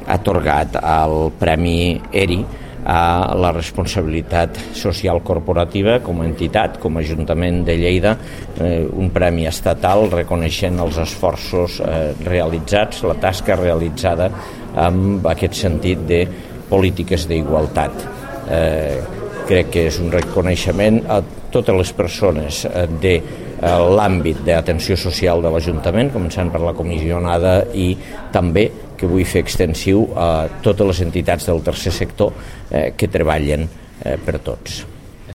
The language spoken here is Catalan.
atorgat el Premi ERI a la responsabilitat social corporativa com a entitat, com a Ajuntament de Lleida, un premi estatal reconeixent els esforços realitzats, la tasca realitzada amb aquest sentit de polítiques d'igualtat. Crec que és un reconeixement a totes les persones de l'àmbit d'atenció social de l'Ajuntament, començant per la comissionada i també que vull fer extensiu a totes les entitats del tercer sector que treballen per tots.